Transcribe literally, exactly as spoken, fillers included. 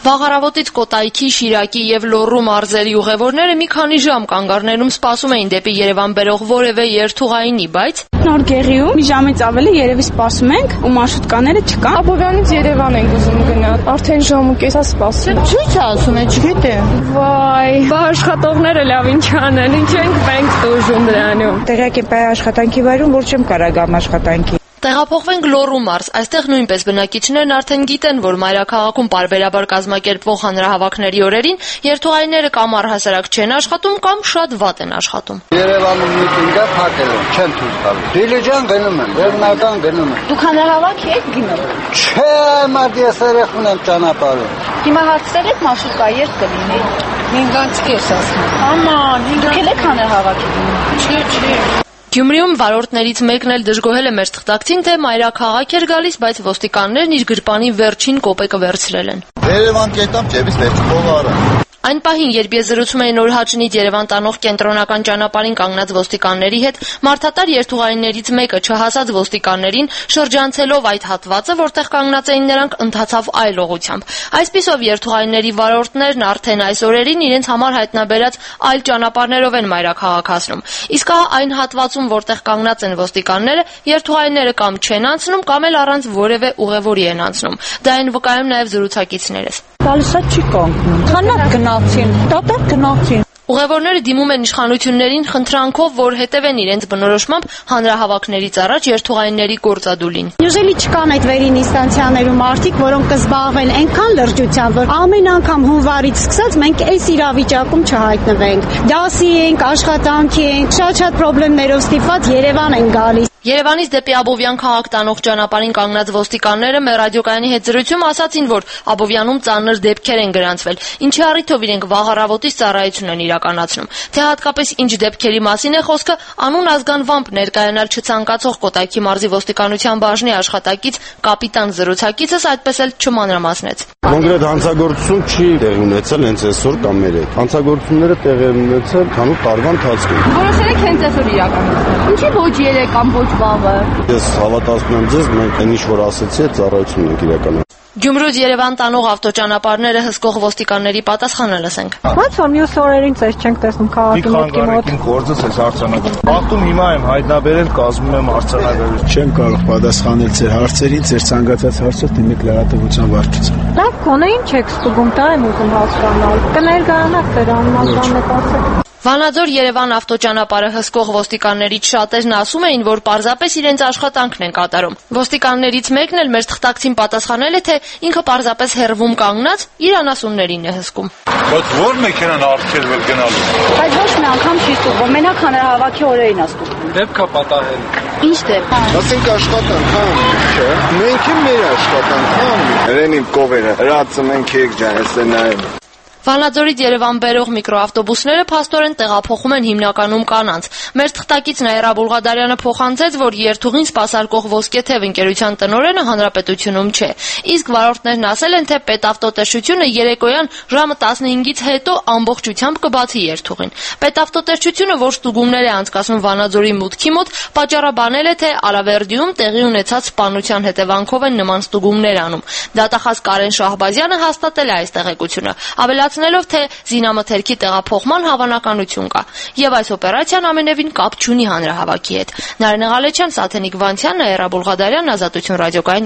Վաղ Կոտայքի, Շիրակի եւ Լոռու մարզերի ուղևորները մի քանի ժամ կանգառներում սպասում էին դեպի Երևան բերող որևէ երթուղայինի, բայց Նոր Գեղիում մի ժամից ավելի երևի սպասում ենք ու մարշրուտկաները չկան։ Աբովյանից Երևան ենք ուզում գնալ։ Արդեն ժամ ու կես սպասում։ Ինչ ասում եք, չգիտեմ։ Վայ, բա աշխատողները լավ ինչ անեն, ինչ ենք մենք դժում դրանում։ Տեղյակ եմ աշխատանքի վայրում, որ չեմ կարող գամ աշխատանքի։ Տեղափոխվենք Լոռու մարզ, այստեղ նույնպես բնակիչներն արդեն գիտեն, որ մայրաքաղաքում պարբերաբար կազմակերպվող հանրահավաքների օրերին երթուղայինները կամ առհասարակ չեն աշխատում կամ շատ վատ են աշխատում։ Երևանում միտինգը փակել են, չեն ցույց տալու։ Դիլիջան գնում են, վերնական գնում են։ Դուք հանրահավաք եք գնում։ Չէ, մարդ ես երեխուն եմ ճանապարհում։ Հիմա հարցրել եք մարշրուտկա երբ կլինի։ հինգ կես ասում։ Աման, դուք եք հանրահավաքի գնում։ Չէ, չէ։ Գյումրիում վարորդներից մեկն էլ դժգոհել է մեր թղթակցին, թե մայրաքաղաք էր գալիս, բայց ոստիկաններն իր գրպանի վերջին կոպեկը վերցրել են։ Երևան կետամ ջեբից վերցի փողարը։ Այն պահին, երբ ես զրուցում էի Նորհաճնից Երևան տանող կենտրոնական ճանապարհին կանգնած ոստիկանների հետ, մարդատար երթուղայիններից մեկը չհասած ոստիկաններին, շրջանցելով այդ հատվածը, որտեղ կանգնած էին նրանք, ընթացավ այլ ուղղությամբ։ Այսպիսով երթուղայինների վարորդներն արդեն այս օրերին իրենց համար հայտնաբերած այլ ճանապարհներով են մայրաքաղաք հասնում։ Իսկ ահա այն հատվածում, որտեղ կանգնած են ոստիկանները, երթուղայինները կամ չեն անցնում, կամ էլ առանց որևէ ուղևորի են անցնում։ Դա են վկայում նաև զրուցակիցներս։ Գալիսա չի կանգնում։ Խանակ գնացին, դատակ գնացին։ Ուղևորները դիմում են իշխանություններին խնդրանքով, որ հետևեն իրենց բնորոշմամբ հանրահավաքներից առաջ երթուղայինների գործադուլին։ Ուժելի չկան այդ վերին ինստանցիաներում մարդիկ, որոնք կզբաղվեն այնքան լրջությամբ, որ ամեն անգամ հունվարից սկսած մենք այս իրավիճակում չհայտնվենք։ Դասի ենք, աշխատանքի ենք, շատ-շատ խնդիրներով ստիպված Երևան են գալիս։ Երևանից դեպի Աբովյան քաղաք տանող ճանապարհին կանգնած ոստիկանները մեր ռադիոկայանի հետ զրույցում ասացին, որ Աբովյանում ծանր դեպքեր են գրանցվել, ինչի առիթով իրենք վաղ առավոտից ծառայություն են իրականացնում։ Թե հատկապես ինչ դեպքերի մասին է խոսքը, անուն ազգանվամբ ներկայանալ չցանկացող Կոտայքի մարզի ոստիկանության բաժնի աշխատակից կապիտան զրուցակիցս այդպես էլ չմանրամասնեց։ Կոնկրետ հանցագործություն չի տեղի ունեցել հենց այսօր կամ մեր հետ։ Հանցագործությունները տեղի են ունեցել քանու տարվա ընթացքում։ Որոշել եք հենց այսօր իրականացնել։ Ինչի ոչ երեք կամ ոչ վաղը։ Ես հավատացնում եմ ձեզ, մենք այն ինչ որ ասեցի, այդ ծառայությունն ենք իրականացնում։ Գյումրուց Երևան տանող ավտոճանապարհները հսկող ոստիկանների պատասխանը լսենք։ Ոնց որ մյուս օրերին ցես չենք տեսնում քաղաքի մոտքի մոտ։ Գործս էս հարցանագրում։ Բախտում հիմա եմ հայտնաբերել, կազմում եմ հարցանագրություն։ Չեմ կարող պատասխանել ձեր հարցերին, ձեր ցանկացած հարցով դիմեք լրատվության վարչության։ Լավ, գոնե ինչ եք ստուգում, դա եմ ուզում հասկանալ։ Կներկայանաք դեր անմասնամետ ասեք։ Վանաձոր Երևան ավտոճանապարհը հսկող ոստիկաններից շատերն ասում էին, որ պարզապես իրենց աշխատանքն են կատարում։ Ոստիկաններից մեկն էլ մեր թղթակցին պատասխանել է, թե ինքը պարզապես հեռվում կանգնած իր անասուններին է հսկում։ Բայց ո՞ր մեքենան արգելվել գնալու։ Բայց ոչ մի անգամ չի ստուգվում, մենակ հանրահավաքի օրերին է ստուգվում։ Դեպք է պատահել։ Ինչ դեպք։ Ասենք աշխատանք, հա, չէ։ Մենք եմ մեր աշխատանք, հա։ Հրենին կովերը, հրացը մենք եք ջան, էս է նայում։ Վանաձորից Երևան բերող միկրոավտոբուսները փաստորեն տեղափոխում են հիմնականում կանանց։ Մեր թղթակից Նաիրա Բուլղադարյանը փոխանցեց, որ երթուղին սպասարկող Ոսկեթև ընկերության տնօրենը հանրապետությունում չէ։ Իսկ վարորդներն ասել են, թե պետավտոտեսչությունը երեկոյան ժամը տասնհինգից հետո ամբողջությամբ կբացի երթուղին։ Պետավտոտեսչությունը, որ ստուգումներ է անցկացնում Վանաձորի մուտքի մոտ, պատճառաբանել է, թե Ալավերդիում տեղի ունեցած սպանության հետևանքով են նման ստուգումներ անում։ Դատախազ Կարեն Շահբազյանը հաստատել է այս տեղեկությունը, ավելացնելով, թե զինամթերքի տեղափոխման հավանականություն կա, եւ այս օպերացիան ամենևին կապ չունի հանրահավաքի հետ։ Նարինե Ղալեչյան, Սաթենիկ Վանցյան, Նաիրա Բուլղադարյան, Ազատություն ռադիոկայան